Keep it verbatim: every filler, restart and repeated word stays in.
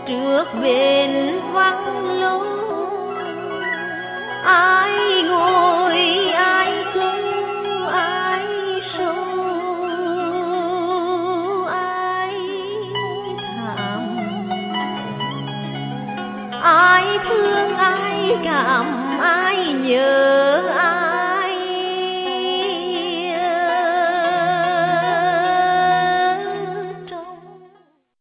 trước bến vắng lối, ai ngồi ai câu ai sâu ai thảm, ai thương ai cảm ai nhớ.